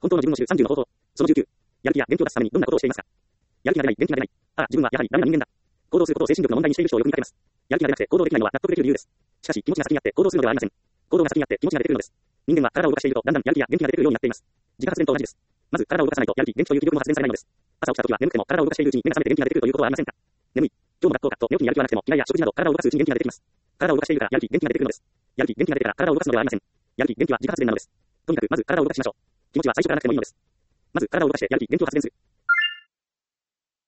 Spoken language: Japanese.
本当の自分を知る30の方法。その19。やる気や元気を出すためにどんなことをしていますか？やる気が出ない、元気が出ない。ああ、自分はやはりダメな人間だ。行動することを精神力の問題にしている人をよく見かけます。やる気が出なくて行動できないのは納得できる理由です。しかし、気持ちが先にあって行動するのではありません。行動が先にあって気持ちが出てくるのです。人間は体を動かしているとだんだんやる気や元気が出てくるようになっています。自家発電と同じです。まず体を動かさないとやる気、元気という気力も発電されないのです。朝起きた時は眠くても体を動かしているうちに目が覚めて元気が出てくるということはありませんか？眠い。今日も学校かと寝起きにやる気はなくても着替えや食事など体を動かすうちに元気が出てきます。体を動かしているからやる気、元気が出てくるのです。やる気、元気が出てから体を動かすのではありません。やる気、元気は自家発電なのです。とにかくまず体を動かしましょう。気持ちは最初からなくてもいいのです。まず体を動かしてやる気、元気を発電する。